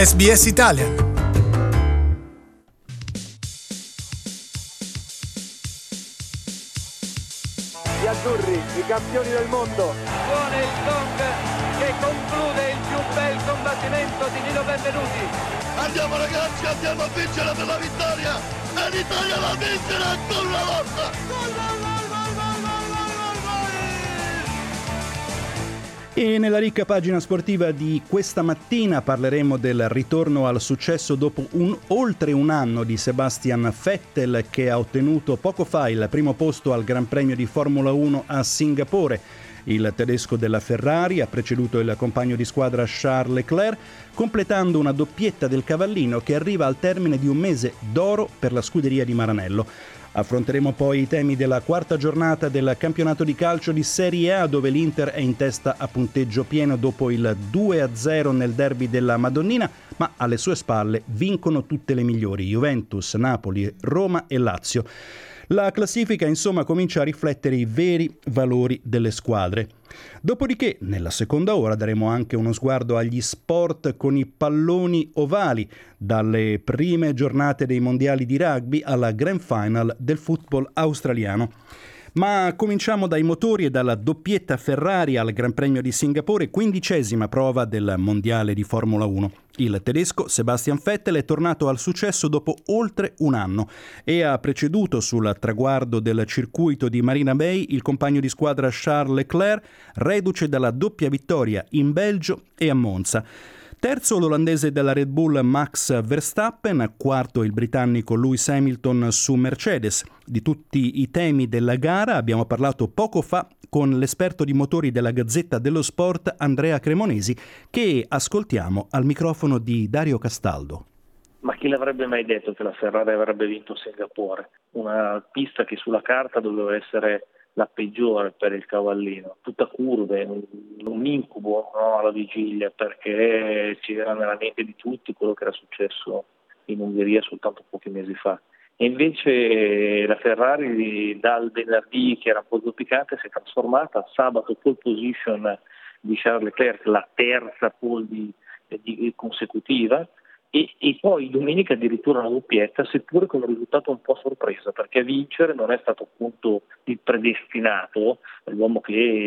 SBS Italian. Gli azzurri, i campioni del mondo. Suona il gong che conclude il più bel combattimento di Nino Benvenuti. Andiamo ragazzi, andiamo a vincere per la vittoria. E l'Italia la vincerà ancora una volta. Gol, gol, gol, gol, gol, gol, gol, gol. E nella ricca pagina sportiva di questa mattina parleremo del ritorno al successo dopo oltre un anno di Sebastian Vettel, che ha ottenuto poco fa il primo posto al Gran Premio di Formula 1 a Singapore. Il tedesco della Ferrari ha preceduto il compagno di squadra Charles Leclerc, completando una doppietta del cavallino che arriva al termine di un mese d'oro per la scuderia di Maranello. Affronteremo poi i temi della quarta giornata del campionato di calcio di Serie A, dove l'Inter è in testa a punteggio pieno dopo il 2-0 nel derby della Madonnina, ma alle sue spalle vincono tutte le migliori: Juventus, Napoli, Roma e Lazio. La classifica insomma comincia a riflettere i veri valori delle squadre. Dopodiché, nella seconda ora, daremo anche uno sguardo agli sport con i palloni ovali, dalle prime giornate dei mondiali di rugby alla grand final del football australiano. Ma cominciamo dai motori e dalla doppietta Ferrari al Gran Premio di Singapore, 15ª prova del mondiale di Formula 1. Il tedesco Sebastian Vettel è tornato al successo dopo oltre un anno e ha preceduto sul traguardo del circuito di Marina Bay il compagno di squadra Charles Leclerc, reduce dalla doppia vittoria in Belgio e a Monza. Terzo l'olandese della Red Bull Max Verstappen, quarto il britannico Lewis Hamilton su Mercedes. Di tutti i temi della gara abbiamo parlato poco fa con l'esperto di motori della Gazzetta dello Sport Andrea Cremonesi, che ascoltiamo al microfono di Dario Castaldo. Ma chi l'avrebbe mai detto che la Ferrari avrebbe vinto Singapore? Una pista che sulla carta doveva essere la peggiore per il cavallino, tutta curve, un incubo, no, alla vigilia, perché c'era nella mente di tutti quello che era successo in Ungheria soltanto pochi mesi fa. E invece la Ferrari dal venerdì, che era un po' zoppicante, si è trasformata. Sabato pole position di Charles Leclerc, la terza pole consecutiva, e poi domenica addirittura una doppietta, seppure con un risultato un po' sorpresa, perché a vincere non è stato appunto il predestinato, l'uomo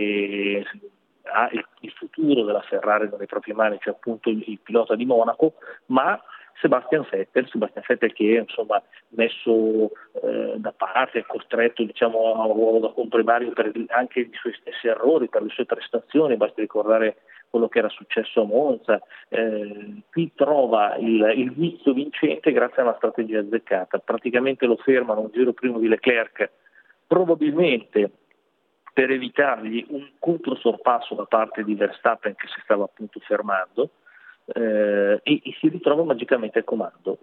che ha il futuro della Ferrari nelle proprie mani, cioè appunto il pilota di Monaco, ma Sebastian Vettel che insomma messo da parte, costretto diciamo a un ruolo da comprimario per anche i suoi stessi errori, per le sue prestazioni. Basti ricordare quello che era successo a Monza. Qui trova il guizzo vincente grazie a una strategia azzeccata. Praticamente lo fermano un giro prima di Leclerc, probabilmente per evitargli un controsorpasso da parte di Verstappen, che si stava appunto fermando, e si ritrova magicamente al comando.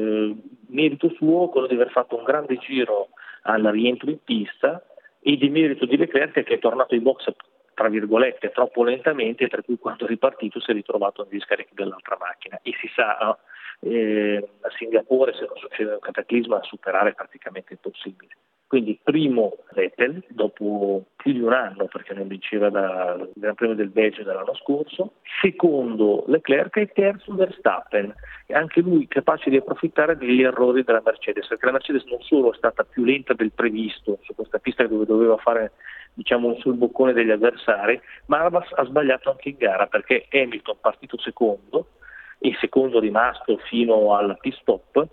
Merito suo quello di aver fatto un grande giro al rientro in pista, e di merito di Leclerc, che è tornato in box tra virgolette troppo lentamente, per cui quando è ripartito si è ritrovato negli scarichi dell'altra macchina. E si sa, no? A Singapore, se non succede un cataclisma, superare è praticamente impossibile. Quindi primo Vettel, dopo più di un anno, perché non vinceva dal Gran Premio del Belgio dell'anno scorso, secondo Leclerc, e terzo Verstappen, anche lui capace di approfittare degli errori della Mercedes, perché la Mercedes non solo è stata più lenta del previsto su questa pista dove doveva fare diciamo un sul boccone degli avversari, ma ha sbagliato anche in gara, perché Hamilton, partito secondo e secondo rimasto fino al pit stop,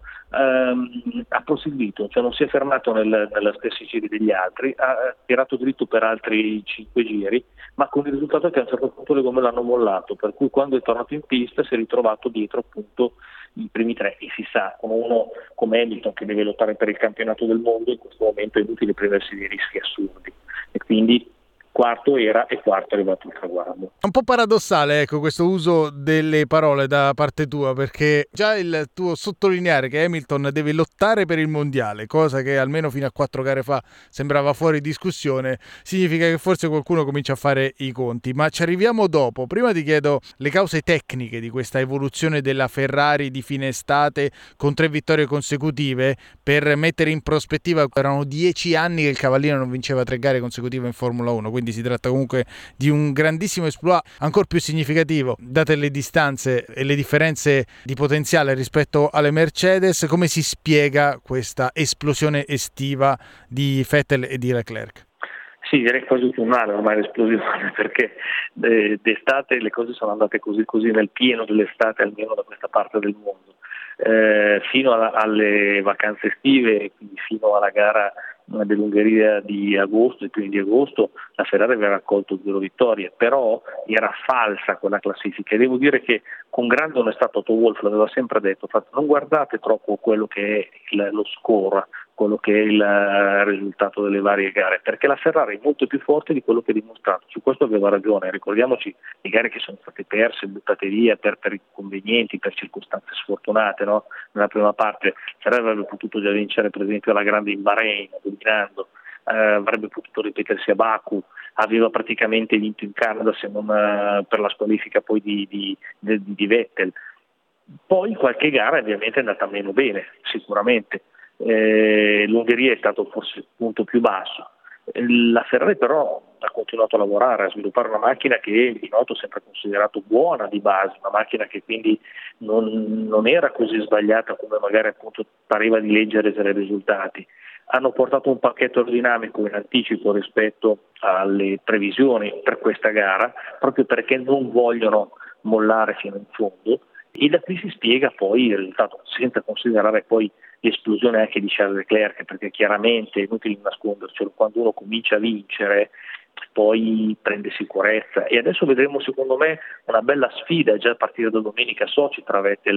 ha proseguito, cioè non si è fermato nella stessi giri degli altri, ha tirato dritto per altri 5 giri, ma con il risultato che a un certo punto le gomme l'hanno mollato, per cui quando è tornato in pista si è ritrovato dietro appunto i primi tre. E si sa, con uno come Hamilton che deve lottare per il campionato del mondo, in questo momento è inutile prendersi dei rischi assurdi, e quindi quarto era e quarto è arrivato il traguardo. È un po' paradossale, ecco, questo uso delle parole da parte tua, perché già il tuo sottolineare che Hamilton deve lottare per il mondiale, cosa che almeno fino a 4 gare fa sembrava fuori discussione, significa che forse qualcuno comincia a fare i conti. Ma ci arriviamo dopo. Prima ti chiedo le cause tecniche di questa evoluzione della Ferrari di fine estate con 3 vittorie consecutive, per mettere in prospettiva, erano 10 anni che il cavallino non vinceva 3 gare consecutive in Formula 1, quindi si tratta comunque di un grandissimo exploit, ancora più significativo date le distanze e le differenze di potenziale rispetto alle Mercedes. Come si spiega questa esplosione estiva di Vettel e di Leclerc? Sì, direi quasi autunnale ormai l'esplosione, perché d'estate le cose sono andate così nel pieno dell'estate, almeno da questa parte del mondo. Fino alle vacanze estive, quindi fino alla gara dell'Ungheria di agosto, i primi di agosto, la Ferrari aveva raccolto 0 vittorie, però era falsa quella classifica, e devo dire che con grande onestà Toto Wolff l'aveva sempre detto: non guardate troppo quello che è lo score, quello che è il risultato delle varie gare, perché la Ferrari è molto più forte di quello che ha dimostrato. Su questo aveva ragione. Ricordiamoci le gare che sono state perse, buttate via per inconvenienti, per circostanze sfortunate, no? Nella prima parte Ferrari avrebbe potuto già vincere per esempio la grande in Bahrain dominando, avrebbe potuto ripetersi a Baku, aveva praticamente vinto in Canada se non per la squalifica poi di Vettel. Poi qualche gara ovviamente è andata meno bene, sicuramente. L'Ungheria è stato forse il punto più basso. La Ferrari però ha continuato a lavorare, a sviluppare una macchina che Binotto ha sempre considerato buona di base, una macchina che quindi non era così sbagliata come magari appunto pareva di leggere dai risultati. Hanno portato un pacchetto aerodinamico in anticipo rispetto alle previsioni per questa gara, proprio perché non vogliono mollare fino in fondo, e da qui si spiega poi il risultato, senza considerare poi l'esplosione anche di Charles Leclerc, perché chiaramente è inutile nascondercelo, quando uno comincia a vincere poi prende sicurezza, e adesso vedremo secondo me una bella sfida già a partire da domenica a Sochi tra Vettel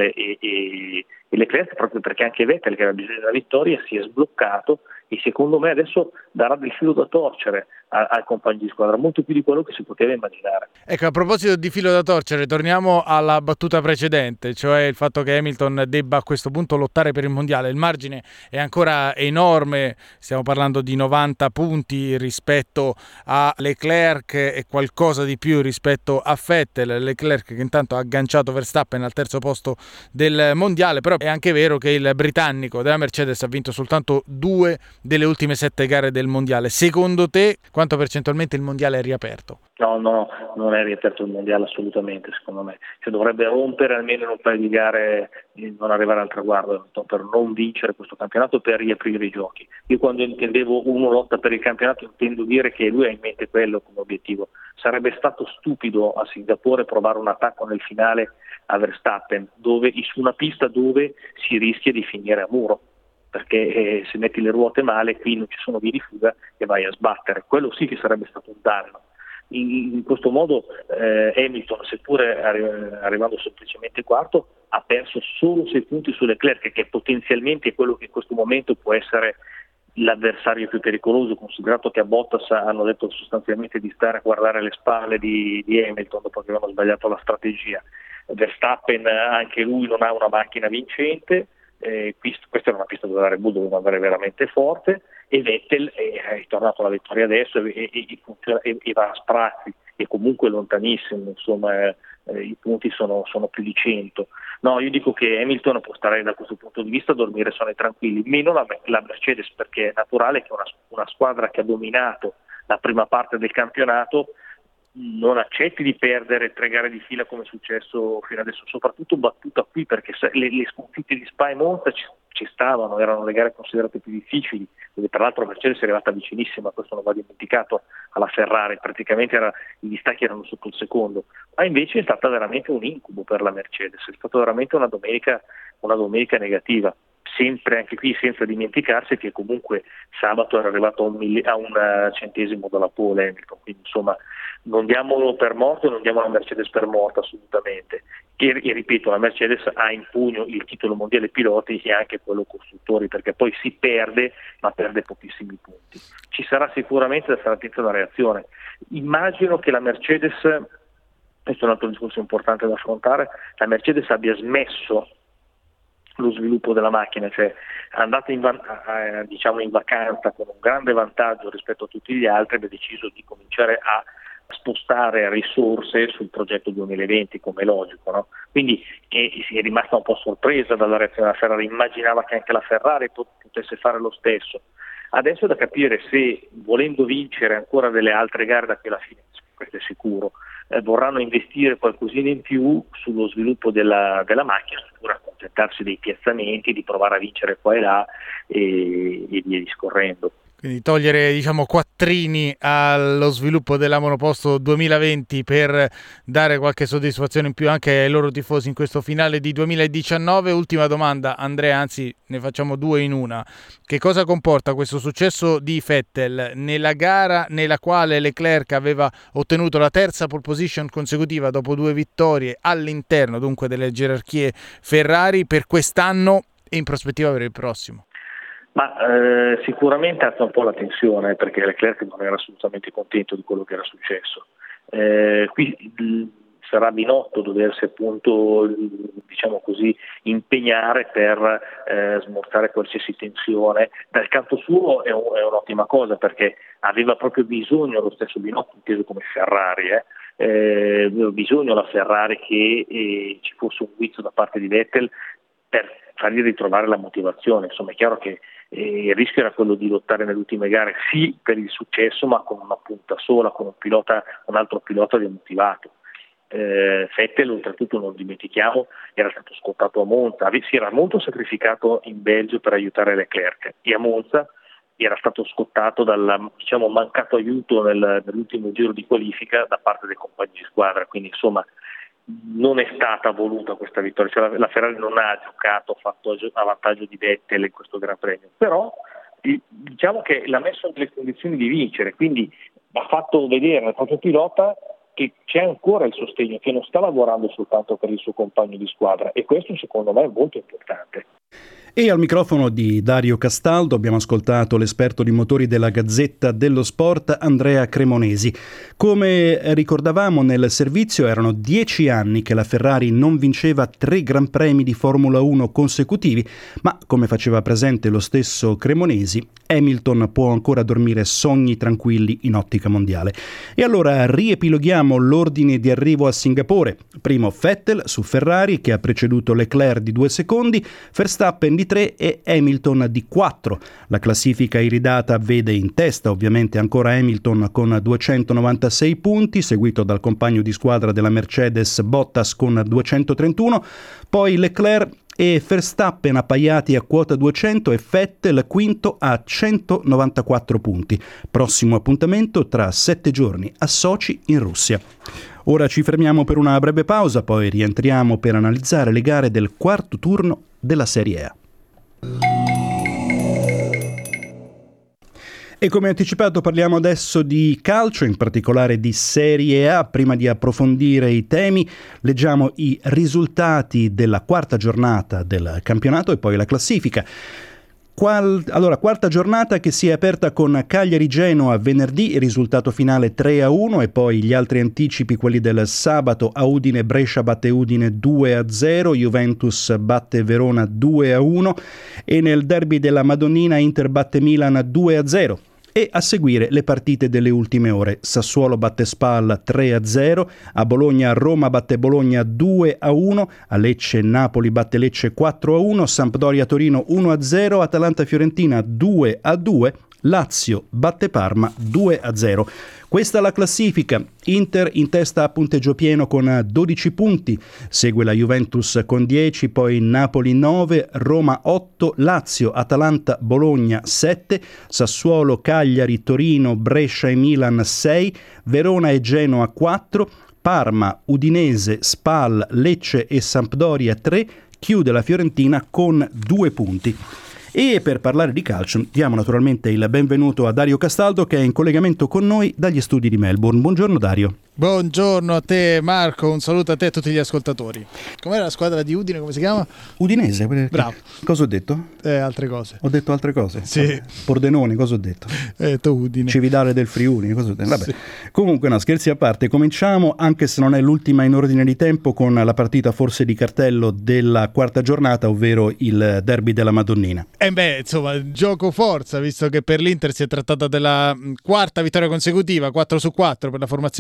e Leclerc, proprio perché anche Vettel, che aveva bisogno della vittoria, si è sbloccato e secondo me adesso darà del filo da torcere al compagno di squadra, molto più di quello che si poteva immaginare. Ecco, a proposito di filo da torcere, torniamo alla battuta precedente, cioè il fatto che Hamilton debba a questo punto lottare per il mondiale. Il margine è ancora enorme, stiamo parlando di 90 punti rispetto a Leclerc e qualcosa di più rispetto a Vettel. Leclerc che intanto ha agganciato Verstappen al terzo posto del mondiale, però è anche vero che il britannico della Mercedes ha vinto soltanto 2 delle ultime 7 gare del mondiale. Secondo te quanto percentualmente il mondiale è riaperto? No, non è riaperto il mondiale assolutamente, secondo me. Cioè, dovrebbe rompere almeno in un paio di gare, non arrivare al traguardo per non vincere questo campionato, per riaprire i giochi. Io quando intendevo uno lotta per il campionato intendo dire che lui ha in mente quello come obiettivo. Sarebbe stato stupido a Singapore provare un attacco nel finale a Verstappen, su una pista dove si rischia di finire a muro, perché se metti le ruote male qui non ci sono vie di fuga e vai a sbattere. Quello sì che sarebbe stato un danno. In questo modo Hamilton, seppure arrivando semplicemente quarto, ha perso solo 6 punti su Leclerc, che potenzialmente è quello che in questo momento può essere l'avversario più pericoloso, considerato che a Bottas hanno detto sostanzialmente di stare a guardare le spalle di Hamilton dopo che avevano sbagliato la strategia. Verstappen anche lui non ha una macchina vincente, questa era una pista dove la Red Bull doveva andare veramente forte, e Vettel è tornato alla vittoria adesso e va a sprazzi, e comunque lontanissimo, insomma i punti sono più di 100. No, io dico che Hamilton può stare da questo punto di vista a dormire sonni e tranquilli, meno la Mercedes, perché è naturale che una squadra che ha dominato la prima parte del campionato non accetti di perdere 3 gare di fila come è successo fino adesso, soprattutto battuta qui, perché le sconfitte di Spa e Monza ci stavano, erano le gare considerate più difficili, dove tra l'altro Mercedes è arrivata vicinissima, questo non va dimenticato, alla Ferrari, praticamente i distacchi erano sotto il secondo, ma invece è stata veramente un incubo per la Mercedes, è stata veramente una domenica negativa. Sempre anche qui senza dimenticarsi che comunque sabato era arrivato a un centesimo dalla pole Hamilton, quindi insomma non diamolo per morto, non diamo la Mercedes per morta assolutamente, e ripeto, la Mercedes ha in pugno il titolo mondiale piloti e anche quello costruttori, perché poi si perde, ma perde pochissimi punti. Ci sarà sicuramente da stare attento alla reazione. Immagino che la Mercedes, questo è un altro discorso importante da affrontare, la Mercedes abbia smesso lo sviluppo della macchina, cioè è andata in vacanza con un grande vantaggio rispetto a tutti gli altri ed ha deciso di cominciare a spostare risorse sul progetto 2020, come è logico, no? Quindi si è rimasta un po' sorpresa dalla reazione della Ferrari, immaginava che anche la Ferrari potesse fare lo stesso. Adesso è da capire se, volendo vincere ancora delle altre gare da qui alla fine, questo è sicuro, vorranno investire qualcosina in più sullo sviluppo della macchina, oppure accontentarsi dei piazzamenti, di provare a vincere qua e là e via discorrendo. Quindi togliere, quattrini allo sviluppo della monoposto 2020 per dare qualche soddisfazione in più anche ai loro tifosi in questo finale di 2019. Ultima domanda, Andrea, anzi ne facciamo due in una. Che cosa comporta questo successo di Vettel nella gara nella quale Leclerc aveva ottenuto la terza pole position consecutiva dopo 2 vittorie all'interno dunque delle gerarchie Ferrari per quest'anno e in prospettiva per il prossimo? Ma sicuramente alza un po' la tensione, perché Leclerc non era assolutamente contento di quello che era successo. Qui sarà Binotto doversi appunto, impegnare per smorzare qualsiasi tensione. Dal canto suo è un'ottima cosa, perché aveva proprio bisogno lo stesso Binotto, inteso come Ferrari, aveva bisogno la Ferrari che ci fosse un guizzo da parte di Vettel per fargli ritrovare la motivazione. Insomma, è chiaro che il rischio era quello di lottare nelle ultime gare, sì, per il successo, ma con una punta sola, con un altro pilota demotivato. Vettel, oltretutto, non dimentichiamo, era stato scottato a Monza, si era molto sacrificato in Belgio per aiutare Leclerc, e a Monza era stato scottato dal mancato aiuto nell'ultimo giro di qualifica da parte dei compagni di squadra. Quindi insomma non è stata voluta questa vittoria, cioè la Ferrari non ha giocato, fatto a vantaggio di Vettel in questo Gran Premio, però diciamo che l'ha messo nelle condizioni di vincere, quindi ha fatto vedere al proprio pilota che c'è ancora il sostegno, che non sta lavorando soltanto per il suo compagno di squadra, e questo secondo me è molto importante. E al microfono di Dario Castaldo abbiamo ascoltato l'esperto di motori della Gazzetta dello Sport, Andrea Cremonesi. Come ricordavamo nel servizio, erano 10 anni che la Ferrari non vinceva 3 Gran Premi di Formula 1 consecutivi, ma come faceva presente lo stesso Cremonesi, Hamilton può ancora dormire sogni tranquilli in ottica mondiale. E allora riepiloghiamo l'ordine di arrivo a Singapore. Primo Vettel su Ferrari, che ha preceduto Leclerc di 2 secondi, Verstappen di 3 e Hamilton di 4. La classifica iridata vede in testa ovviamente ancora Hamilton con 296 punti, seguito dal compagno di squadra della Mercedes Bottas con 231, poi Leclerc e Verstappen appaiati a quota 200 e Vettel quinto a 194 punti. Prossimo appuntamento tra 7 giorni a Sochi in Russia. Ora ci fermiamo per una breve pausa, poi rientriamo per analizzare le gare del quarto turno della Serie A. E come anticipato parliamo adesso di calcio, in particolare di Serie A. Prima di approfondire i temi, leggiamo i risultati della quarta giornata del campionato e poi la classifica. Allora, quarta giornata che si è aperta con Cagliari-Genoa venerdì, risultato finale 3-1, e poi gli altri anticipi, quelli del sabato: a Udine Brescia batte Udine 2-0, Juventus batte Verona 2-1 e nel derby della Madonnina Inter batte Milan 2-0. E a seguire le partite delle ultime ore: Sassuolo batte Spal 3-0, a Bologna Roma batte Bologna 2-1, a Lecce Napoli batte Lecce 4-1, Sampdoria Torino 1-0, Atalanta Fiorentina 2-2, Lazio batte Parma 2-0. Questa è la classifica. Inter in testa a punteggio pieno con 12 punti, segue la Juventus con 10, poi Napoli 9, Roma 8, Lazio, Atalanta, Bologna 7, Sassuolo, Cagliari, Torino, Brescia e Milan 6, Verona e Genoa 4, Parma, Udinese, Spal, Lecce e Sampdoria 3, chiude la Fiorentina con 2 punti. E per parlare di calcio diamo naturalmente il benvenuto a Dario Castaldo, che è in collegamento con noi dagli studi di Melbourne. Buongiorno Dario. Buongiorno a te Marco, un saluto a te e a tutti gli ascoltatori. Com'era la squadra di Udine, come si chiama? Udinese. Bravo. Cosa ho detto? Altre cose. Ho detto altre cose? Sì. Pordenone, cosa ho detto? Udine. Cividale del Friuli, cosa ho detto? Vabbè. Sì. Comunque no, scherzi a parte, cominciamo, anche se non è l'ultima in ordine di tempo, con la partita forse di cartello della quarta giornata, ovvero il derby della Madonnina. Insomma, gioco forza, visto che per l'Inter si è trattata della quarta vittoria consecutiva, 4-4 per la formazione di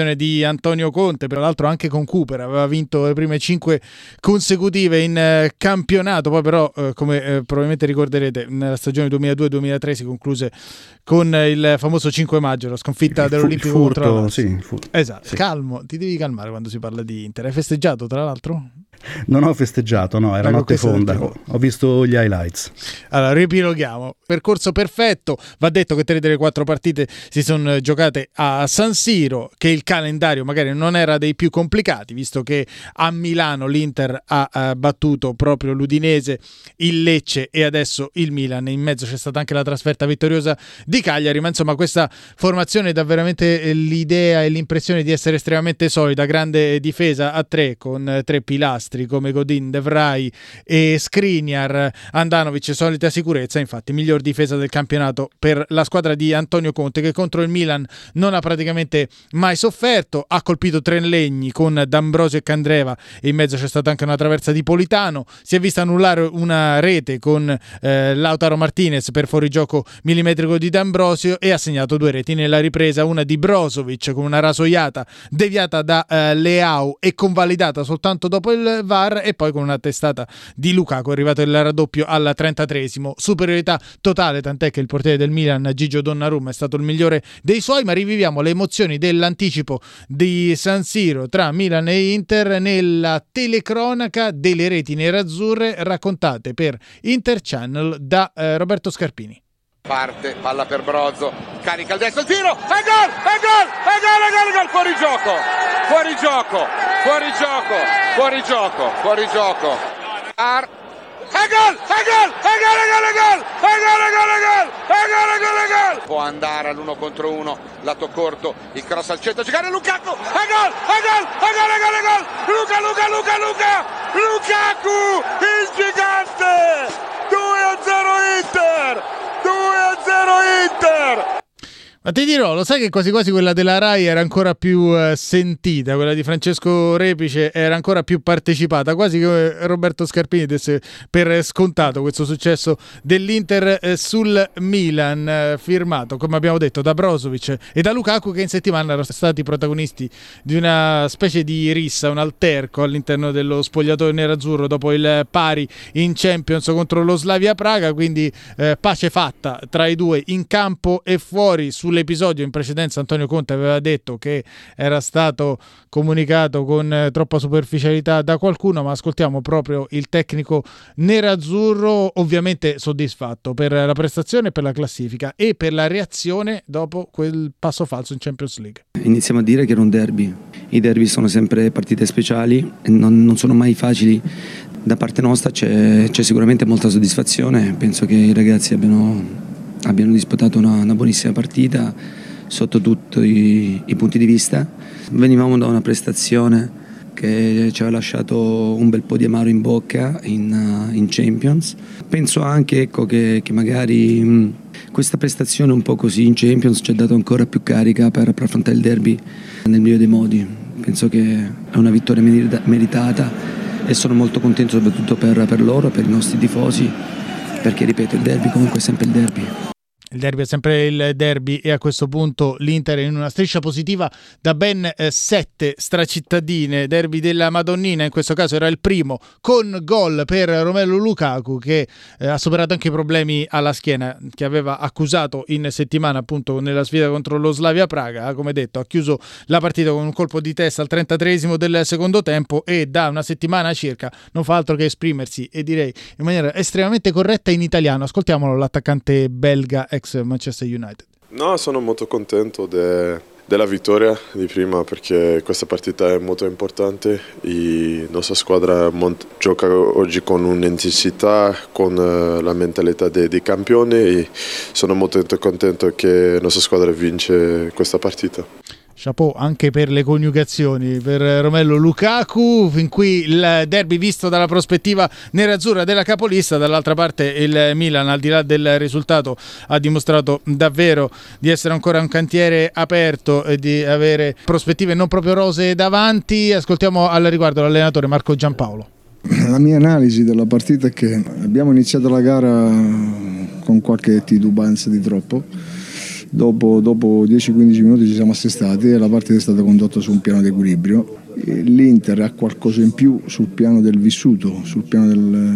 di Antonio Conte, tra l'altro anche con Cooper, aveva vinto le prime 5 consecutive in campionato, poi però come probabilmente ricorderete nella stagione 2002-2003 si concluse con il famoso 5 maggio, la sconfitta dell'Olimpico contro la Lazio. Esatto, sì. Calmo, ti devi calmare quando si parla di Inter. Hai festeggiato tra l'altro? Non ho festeggiato, no, era notte fonda, ho visto gli highlights. Allora, riepiloghiamo. Percorso perfetto, va detto che 3 delle 4 partite si sono giocate a San Siro, che il calendario magari non era dei più complicati, visto che a Milano l'Inter ha battuto proprio l'Udinese, il Lecce e adesso il Milan, in mezzo c'è stata anche la trasferta vittoriosa di Cagliari, ma insomma questa formazione dà veramente l'idea e l'impressione di essere estremamente solida, grande difesa a 3 con 3 pilastri come Godin, De Vrij e Skriniar, Andanovic, solita sicurezza, infatti miglior difesa del campionato per la squadra di Antonio Conte, che contro il Milan non ha praticamente mai sofferto, ha colpito 3 legni con D'Ambrosio e Candreva e in mezzo c'è stata anche una traversa di Politano, si è vista annullare una rete con Lautaro Martinez per fuorigioco millimetrico di D'Ambrosio e ha segnato 2 reti nella ripresa, una di Brozovic con una rasoiata deviata da Leao e convalidata soltanto dopo il VAR, e poi con una testata di Lukaku è arrivato il raddoppio al 33esimo, superiorità totale, tant'è che il portiere del Milan Gigio Donnarumma è stato il migliore dei suoi. Ma riviviamo le emozioni dell'anticipo di San Siro tra Milan e Inter nella telecronaca delle reti nerazzurre raccontate per Inter Channel da Roberto Scarpini. Parte, palla per Brozo, carica il destro, il tiro, è gol, fuori gioco. Può andare all'1 contro 1, lato corto, il cross al centro, giocare Lukaku, Lukaku, il gigante, 2-0 Inter. Ma ti dirò, lo sai che quasi quasi quella della Rai era ancora più sentita, quella di Francesco Repice era ancora più partecipata, quasi che Roberto Scarpini desse per scontato questo successo dell'Inter sul Milan, firmato, come abbiamo detto, da Brozovic e da Lukaku, che in settimana erano stati protagonisti di una specie di rissa, un alterco all'interno dello spogliatoio nerazzurro dopo il pari in Champions contro lo Slavia Praga, quindi pace fatta tra i due in campo e fuori. Sull'episodio in precedenza Antonio Conte aveva detto che era stato comunicato con troppa superficialità da qualcuno, ma ascoltiamo proprio il tecnico nerazzurro, ovviamente soddisfatto per la prestazione, per la classifica e per la reazione dopo quel passo falso in Champions League. Iniziamo a dire che era un derby. I derby sono sempre partite speciali, non sono mai facili. Da parte nostra c'è sicuramente molta soddisfazione, penso che i ragazzi abbiano disputato una buonissima partita sotto tutti i punti di vista. Venivamo da una prestazione che ci aveva lasciato un bel po' di amaro in bocca in Champions. Penso anche che magari questa prestazione un po' così in Champions ci ha dato ancora più carica per affrontare il derby nel migliore dei modi. Penso che è una vittoria meritata e sono molto contento soprattutto per loro, per i nostri tifosi, perché ripeto, il derby comunque è sempre il derby. Il derby è sempre il derby e a questo punto l'Inter è in una striscia positiva da ben 7 stracittadine. Derby della Madonnina, in questo caso era il primo, con gol per Romelu Lukaku, che ha superato anche i problemi alla schiena che aveva accusato in settimana appunto nella sfida contro lo Slavia Praga. Come detto, ha chiuso la partita con un colpo di testa al 33esimo del secondo tempo e da una settimana circa non fa altro che esprimersi, e direi in maniera estremamente corretta, in italiano. Ascoltiamolo, l'attaccante belga ex Manchester United. No, sono molto contento della vittoria di prima, perché questa partita è molto importante. La nostra squadra gioca oggi con un'intensità, con la mentalità dei campioni, e sono molto contento che la nostra squadra vince questa partita. Chapeau anche per le coniugazioni per Romelu Lukaku. Fin qui il derby visto dalla prospettiva nerazzurra della capolista. Dall'altra parte il Milan, al di là del risultato, ha dimostrato davvero di essere ancora un cantiere aperto e di avere prospettive non proprio rosee davanti. Ascoltiamo al riguardo l'allenatore Marco Giampaolo. La mia analisi della partita è che abbiamo iniziato la gara con qualche titubanza di troppo. Dopo 10-15 minuti ci siamo assestati e la partita è stata condotta su un piano di equilibrio. L'Inter ha qualcosa in più sul piano del vissuto, sul piano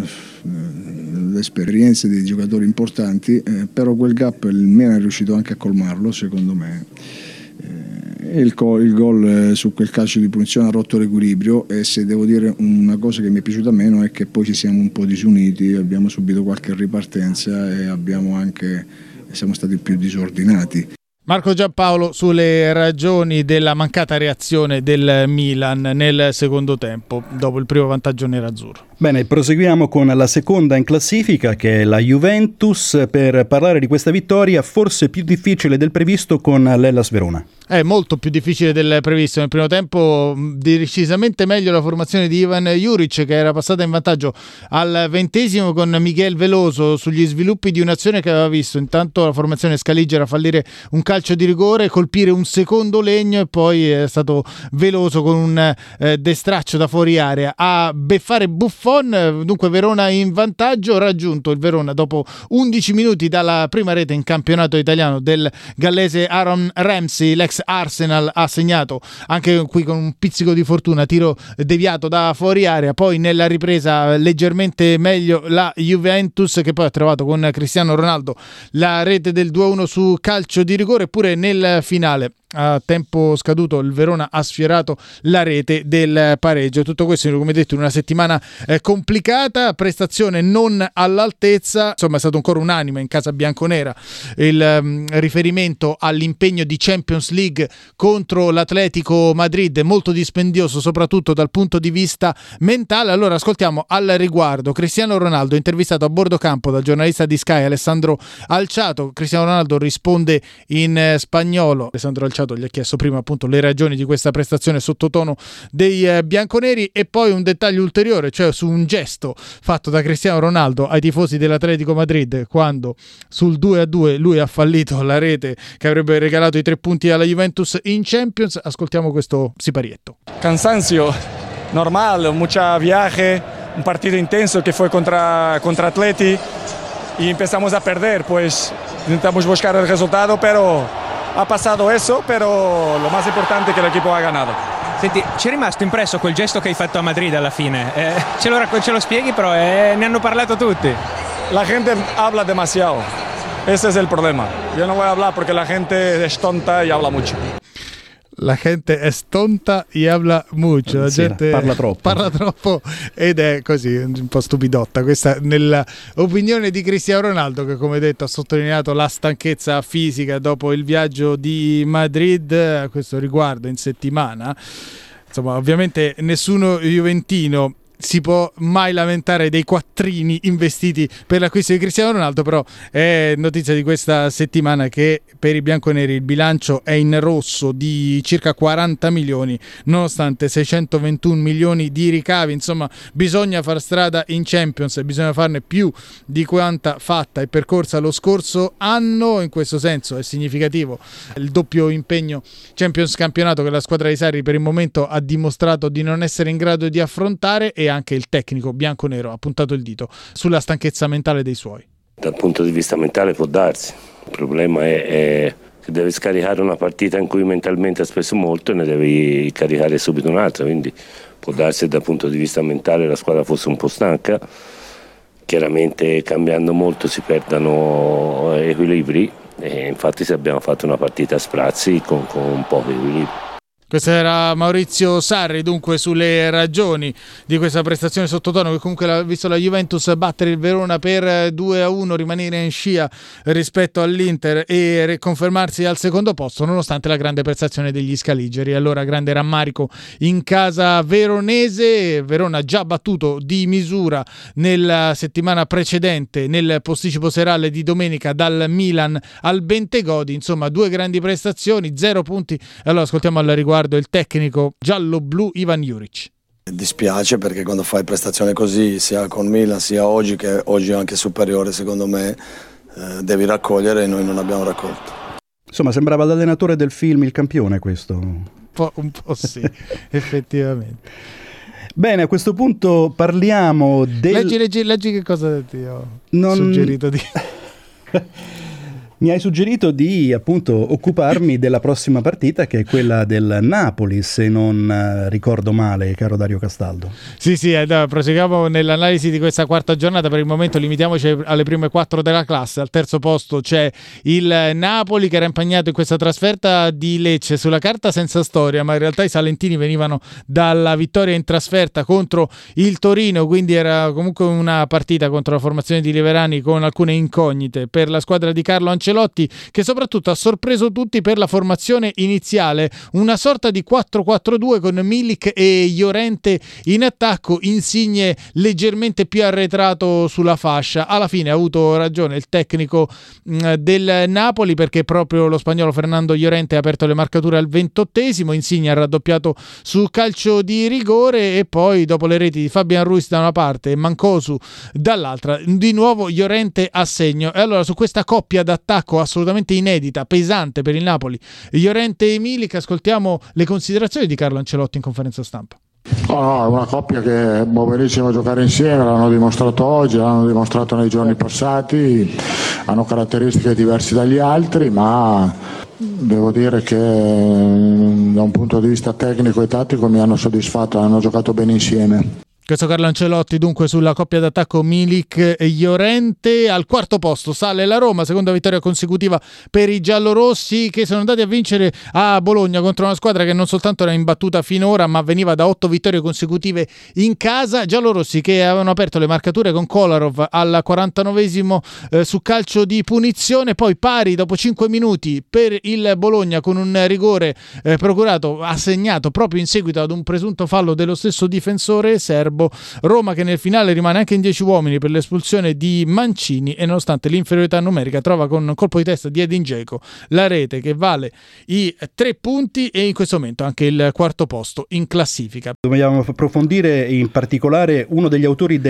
delle esperienze dei giocatori importanti, però quel gap il Milan è riuscito anche a colmarlo, secondo me. Il gol su quel calcio di punizione ha rotto l'equilibrio, e se devo dire una cosa che mi è piaciuta meno è che poi ci siamo un po' disuniti, abbiamo subito qualche ripartenza e siamo stati più disordinati. Marco Giampaolo sulle ragioni della mancata reazione del Milan nel secondo tempo, dopo il primo vantaggio nerazzurro. Bene, proseguiamo con la seconda in classifica, che è la Juventus, per parlare di questa vittoria forse più difficile del previsto con l'Hellas Verona. È molto più difficile del previsto. Nel primo tempo decisamente meglio la formazione di Ivan Juric, che era passata in vantaggio al 20° con Miguel Veloso sugli sviluppi di un'azione che aveva visto intanto la formazione scaligera fallire un calcio di rigore, colpire un secondo legno, e poi è stato Veloso con un destraccio da fuori area a beffare Buffon. Dunque Verona in vantaggio, raggiunto il Verona dopo 11 minuti dalla prima rete in campionato italiano del gallese Aaron Ramsey. L'ex Arsenal ha segnato anche qui con un pizzico di fortuna, tiro deviato da fuori area. Poi nella ripresa leggermente meglio la Juventus, che poi ha trovato con Cristiano Ronaldo la rete del 2-1 su calcio di rigore. Eppure nel finale, a tempo scaduto, il Verona ha sfiorato la rete del pareggio. Tutto questo, come detto, in una settimana complicata, prestazione non all'altezza. Insomma, è stato ancora unanime in casa bianconera il riferimento all'impegno di Champions League contro l'Atletico Madrid, molto dispendioso soprattutto dal punto di vista mentale. Allora ascoltiamo al riguardo Cristiano Ronaldo, intervistato a bordo campo dal giornalista di Sky Alessandro Alciato. Cristiano Ronaldo risponde in spagnolo. Alessandro Alciato gli ha chiesto prima appunto le ragioni di questa prestazione sottotono dei bianconeri, e poi un dettaglio ulteriore, cioè su un gesto fatto da Cristiano Ronaldo ai tifosi dell'Atletico Madrid quando sul 2-2 lui ha fallito la rete che avrebbe regalato i 3 punti alla Juventus in Champions. Ascoltiamo questo siparietto. Cansancio normal, mucha viaje, un partido intenso que fue contra Atleti y empezamos a perder, pues intentamos buscar el resultado, pero ha passato eso, però lo más importante è che l'equipo ha ganato. Senti, ci è rimasto impresso quel gesto che hai fatto a Madrid alla fine? Ce lo spieghi, però ne hanno parlato tutti. La gente habla demasiado, ese es el problema. Yo no voy a hablar porque la gente es tonta y habla mucho. La gente è stonta y habla mucho. La gente parla troppo ed è così, un po' stupidotta. Questa nella opinione di Cristiano Ronaldo, che come detto ha sottolineato la stanchezza fisica dopo il viaggio di Madrid. A questo riguardo in settimana, insomma, ovviamente nessuno juventino si può mai lamentare dei quattrini investiti per l'acquisto di Cristiano Ronaldo, però è notizia di questa settimana che per i bianconeri il bilancio è in rosso di circa 40 milioni nonostante 621 milioni di ricavi. Insomma, bisogna far strada in Champions e bisogna farne più di quanta fatta e percorsa lo scorso anno. In questo senso è significativo il doppio impegno Champions campionato che la squadra di Sarri per il momento ha dimostrato di non essere in grado di affrontare, e anche il tecnico bianconero ha puntato il dito sulla stanchezza mentale dei suoi. Dal punto di vista mentale può darsi, il problema è che devi scaricare una partita in cui mentalmente hai speso molto e ne devi caricare subito un'altra, quindi può darsi che dal punto di vista mentale la squadra fosse un po' stanca. Chiaramente cambiando molto si perdono equilibri, e infatti se abbiamo fatto una partita a sprazzi con un po' di equilibrio. Questo era Maurizio Sarri, dunque, sulle ragioni di questa prestazione sottotono che comunque ha visto la Juventus battere il Verona per 2-1, rimanere in scia rispetto all'Inter e confermarsi al secondo posto nonostante la grande prestazione degli scaligeri. Allora grande rammarico in casa veronese, Verona già battuto di misura nella settimana precedente nel posticipo serale di domenica dal Milan al Bentegodi. Insomma, 2 grandi prestazioni, 0 punti. Allora ascoltiamo al riguardo il tecnico giallo-blu Ivan Juric. Dispiace perché quando fai prestazione così sia con Milan sia oggi, che oggi è anche superiore secondo me, devi raccogliere, e noi non abbiamo raccolto. Insomma, sembrava l'allenatore del film Il Campione questo. Un po' sì, effettivamente. Bene, a questo punto parliamo del... Leggi che cosa ti ho suggerito di... Mi hai suggerito di appunto occuparmi della prossima partita, che è quella del Napoli, se non ricordo male, caro Dario Castaldo. Sì, proseguiamo nell'analisi di questa quarta giornata. Per il momento limitiamoci alle prime 4 della classe. Al terzo posto c'è il Napoli, che era impegnato in questa trasferta di Lecce, sulla carta senza storia, ma in realtà i salentini venivano dalla vittoria in trasferta contro il Torino, quindi era comunque una partita contro la formazione di Liverani con alcune incognite per la squadra di Carlo Ancelotti, che soprattutto ha sorpreso tutti per la formazione iniziale, una sorta di 4-4-2 con Milik e Llorente in attacco, Insigne leggermente più arretrato sulla fascia. Alla fine ha avuto ragione il tecnico del Napoli, perché proprio lo spagnolo Fernando Llorente ha aperto le marcature al 28esimo, Insigne ha raddoppiato sul calcio di rigore e poi dopo le reti di Fabian Ruiz da una parte e Mancosu dall'altra, di nuovo Llorente a segno. E allora su questa coppia d'attacco assolutamente inedita, pesante per il Napoli, Llorente e Milik, ascoltiamo le considerazioni di Carlo Ancelotti in conferenza stampa. No, è una coppia che può benissimo giocare insieme, l'hanno dimostrato oggi, l'hanno dimostrato nei giorni passati, hanno caratteristiche diverse dagli altri, ma devo dire che da un punto di vista tecnico e tattico mi hanno soddisfatto, hanno giocato bene insieme. Questo Carlo Ancelotti dunque sulla coppia d'attacco Milik e Llorente. Al quarto posto sale la Roma, seconda vittoria consecutiva per i giallorossi, che sono andati a vincere a Bologna contro una squadra che non soltanto era imbattuta finora, ma veniva da 8 vittorie consecutive in casa. Giallorossi che avevano aperto le marcature con Kolarov al 49esimo su calcio di punizione, poi pari dopo 5 minuti per il Bologna con un rigore procurato, assegnato proprio in seguito ad un presunto fallo dello stesso difensore serbo. Roma che nel finale rimane anche in 10 uomini per l'espulsione di Mancini, e nonostante l'inferiorità numerica trova con un colpo di testa di Edin Dzeko la rete che vale i 3 punti e in questo momento anche il quarto posto in classifica. Dobbiamo approfondire in particolare uno degli autori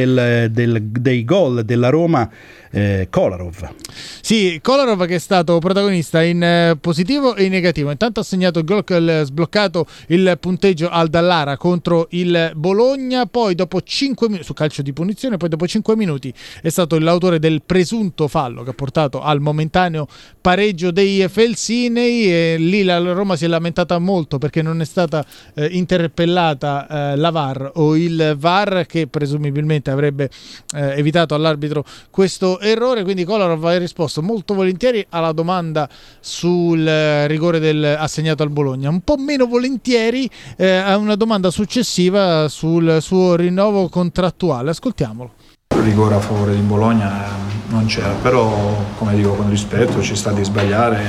dei gol della Roma, Kolarov. Sì, Kolarov che è stato protagonista in positivo e in negativo. Intanto ha segnato il gol che ha sbloccato il punteggio al Dallara contro il Bologna, poi dopo 5 minuti su calcio di punizione, poi dopo 5 minuti è stato l'autore del presunto fallo che ha portato al momentaneo pareggio dei Felsinei, e lì la Roma si è lamentata molto perché non è stata interpellata la VAR o il VAR, che presumibilmente avrebbe evitato all'arbitro questo errore. Quindi Kolarov ha risposto molto volentieri alla domanda sul rigore assegnato al Bologna, un po' meno volentieri a una domanda successiva sul suo rinnovo contrattuale. Ascoltiamolo. Il rigore a favore di Bologna non c'era, però come dico con rispetto, ci sta di sbagliare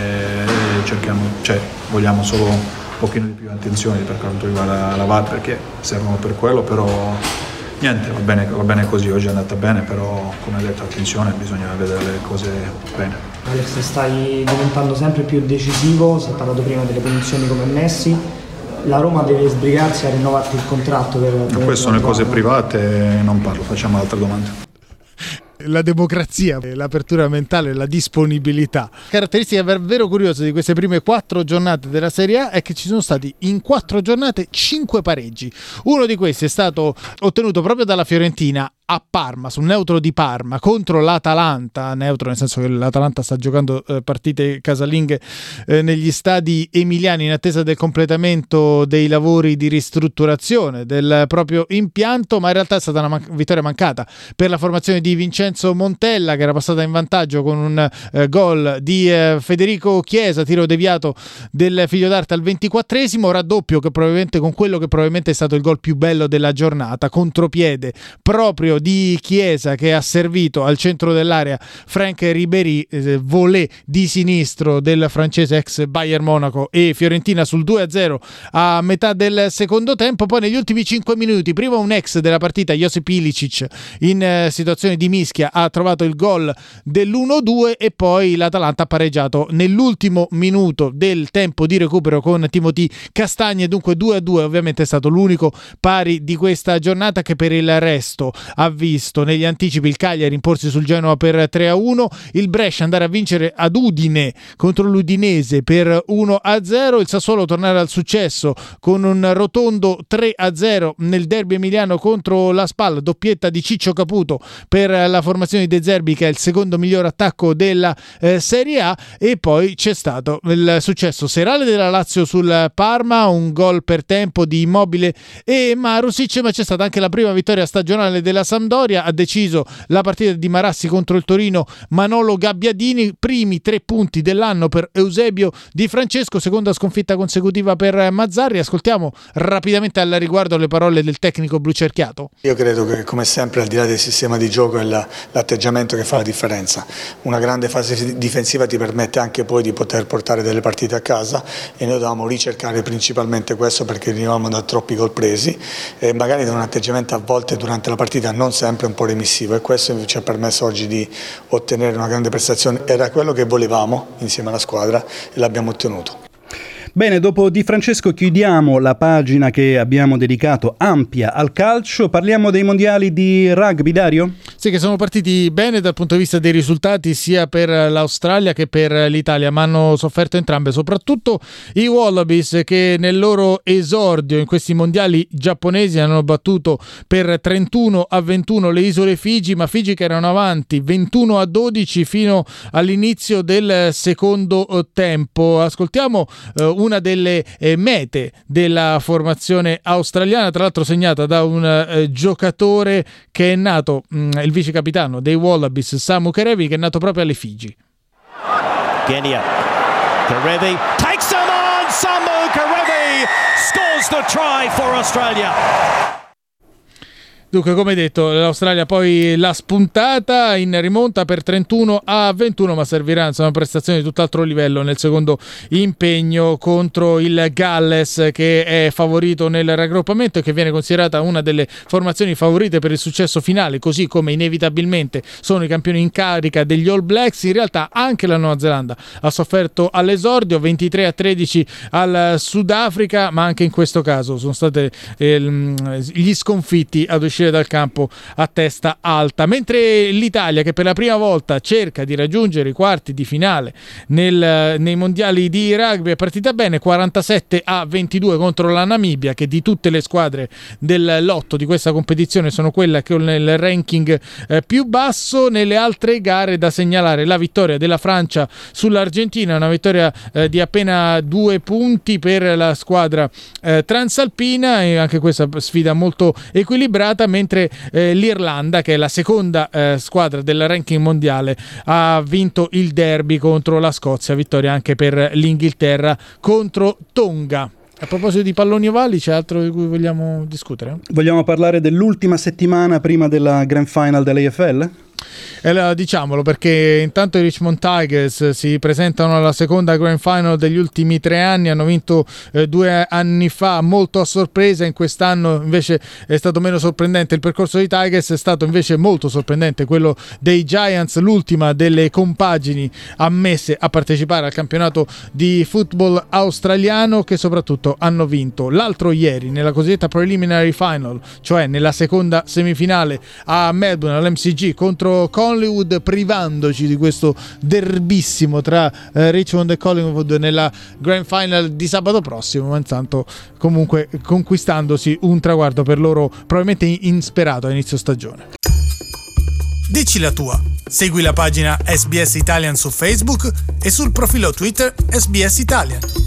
e vogliamo solo un pochino di più attenzione per quanto riguarda la VAR, perché servono per quello, però niente, va bene così, oggi è andata bene, però come ha detto attenzione, bisogna vedere le cose bene. Alex, stai diventando sempre più decisivo, si è parlato prima delle punizioni come Messi. La Roma deve sbrigarsi a rinnovarti il contratto queste sono le cose private, non parlo, facciamo altre domande. La democrazia, l'apertura mentale, la disponibilità. Caratteristica davvero curiosa di queste prime 4 giornate della Serie A è che ci sono stati in 4 giornate 5 pareggi. Uno di questi è stato ottenuto proprio dalla Fiorentina a Parma, sul neutro di Parma contro l'Atalanta, neutro nel senso che l'Atalanta sta giocando partite casalinghe negli stadi emiliani in attesa del completamento dei lavori di ristrutturazione del proprio impianto, ma in realtà è stata una vittoria mancata per la formazione di Vincenzo Montella, che era passata in vantaggio con un gol di Federico Chiesa, tiro deviato del figlio d'arte al 24esimo, raddoppio che probabilmente con quello che probabilmente è stato il gol più bello della giornata, contropiede proprio di Chiesa che ha servito al centro dell'area Franck Ribéry, volée di sinistro del francese ex Bayern Monaco, e Fiorentina sul 2-0 a metà del secondo tempo. Poi negli ultimi 5 minuti, prima un ex della partita, Josip Ilicic, in situazione di mischia ha trovato il gol dell'1-2 e poi l'Atalanta ha pareggiato nell'ultimo minuto del tempo di recupero con Timothy Castagne, dunque 2-2. Ovviamente è stato l'unico pari di questa giornata, che per il resto ha ha visto negli anticipi il Cagliari imporsi sul Genoa per 3-1, il Brescia andare a vincere ad Udine contro l'Udinese per 1-0, il Sassuolo tornare al successo con un rotondo 3-0 nel derby emiliano contro la Spal, doppietta di Ciccio Caputo per la formazione di De Zerbi, che è il secondo miglior attacco della Serie A. E poi c'è stato il successo serale della Lazio sul Parma, un gol per tempo di Immobile e Marusic, ma c'è stata anche la prima vittoria stagionale della Sampdoria. Ha deciso la partita di Marassi contro il Torino Manolo Gabbiadini, primi 3 punti dell'anno per Eusebio Di Francesco, seconda sconfitta consecutiva per Mazzarri. Ascoltiamo rapidamente al riguardo le parole del tecnico blucerchiato. Io credo che, come sempre, al di là del sistema di gioco, è l'atteggiamento che fa la differenza. Una grande fase difensiva ti permette anche poi di poter portare delle partite a casa, e noi dovevamo ricercare principalmente questo, perché venivamo da troppi gol presi e magari da un atteggiamento a volte durante la partita non sempre un po' remissivo, e questo ci ha permesso oggi di ottenere una grande prestazione. Era quello che volevamo insieme alla squadra e l'abbiamo ottenuto. Bene, dopo Di Francesco chiudiamo la pagina che abbiamo dedicato ampia al calcio. Parliamo dei mondiali di rugby, Dario? Sì, che sono partiti bene dal punto di vista dei risultati sia per l'Australia che per l'Italia, ma hanno sofferto entrambe, soprattutto i Wallabies, che nel loro esordio in questi mondiali giapponesi hanno battuto per 31-21 le isole Figi, ma Figi che erano avanti 21-12 fino all'inizio del secondo tempo. Ascoltiamo una delle mete della formazione australiana, tra l'altro segnata da un giocatore che è nato, il vice capitano dei Wallabies, Samu Kerevi, che è nato proprio alle Figi. Genia, Kerevi takes him on, Samu Kerevi scores the try for Australia. Dunque, come detto, l'Australia poi l'ha spuntata in rimonta per 31-21, ma servirà una prestazione di tutt'altro livello nel secondo impegno contro il Galles, che è favorito nel raggruppamento e che viene considerata una delle formazioni favorite per il successo finale, così come inevitabilmente sono i campioni in carica degli All Blacks. In realtà anche la Nuova Zelanda ha sofferto all'esordio, 23-13 al Sudafrica, ma anche in questo caso sono stati gli sconfitti ad uscire dal campo a testa alta, mentre l'Italia, che per la prima volta cerca di raggiungere i quarti di finale nei mondiali di rugby, è partita bene, 47-22 contro la Namibia, che di tutte le squadre del lotto di questa competizione sono quella che nel ranking più basso. Nelle altre gare da segnalare la vittoria della Francia sull'Argentina, una vittoria di appena 2 punti per la squadra transalpina, e anche questa sfida molto equilibrata, mentre l'Irlanda, che è la seconda squadra del ranking mondiale, ha vinto il derby contro la Scozia, vittoria anche per l'Inghilterra contro Tonga. A proposito di palloni ovali, c'è altro di cui vogliamo discutere? Vogliamo parlare dell'ultima settimana prima della Grand Final dell'AFL? Diciamolo, perché intanto i Richmond Tigers si presentano alla seconda Grand Final degli ultimi 3 anni, hanno vinto 2 anni fa molto a sorpresa, in quest'anno invece è stato meno sorprendente il percorso dei Tigers, è stato invece molto sorprendente quello dei Giants, l'ultima delle compagini ammesse a partecipare al campionato di football australiano, che soprattutto hanno vinto l'altro ieri nella cosiddetta preliminary final, cioè nella seconda semifinale a Melbourne all'MCG contro Collingwood, privandoci di questo derbissimo tra Richmond e Collingwood nella Grand Final di sabato prossimo, ma intanto comunque conquistandosi un traguardo per loro probabilmente insperato a inizio stagione. Dici la tua, segui la pagina SBS Italian su Facebook e sul profilo Twitter SBS Italian.